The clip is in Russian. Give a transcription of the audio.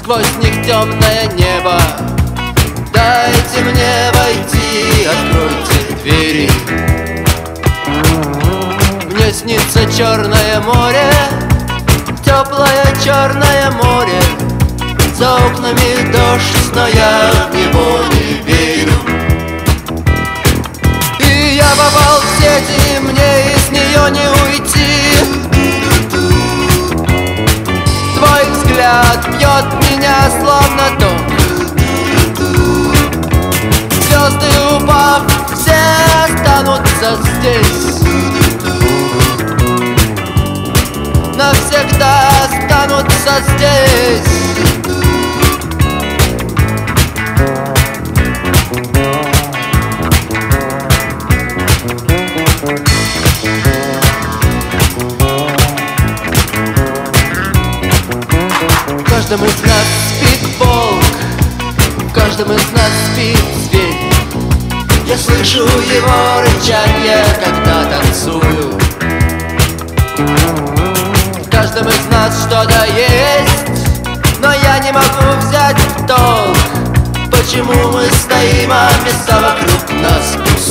сквозь них темное небо. Дайте мне войти, откройте двери. Мне снится черное море, теплое черное море. За окнами дождь, но я в него не верю. И я попал в сеть, и мне из нее не уйти. Твой взгляд бьет меня словно ток. Звезды упав, все останутся здесь. Навсегда останутся здесь. В каждом из нас спит волк, в каждом из нас спит зверь. Я слышу его рычанье, когда танцую. В каждом из нас что-то есть, но я не могу взять в толк, почему мы стоим, а места вокруг нас пусты.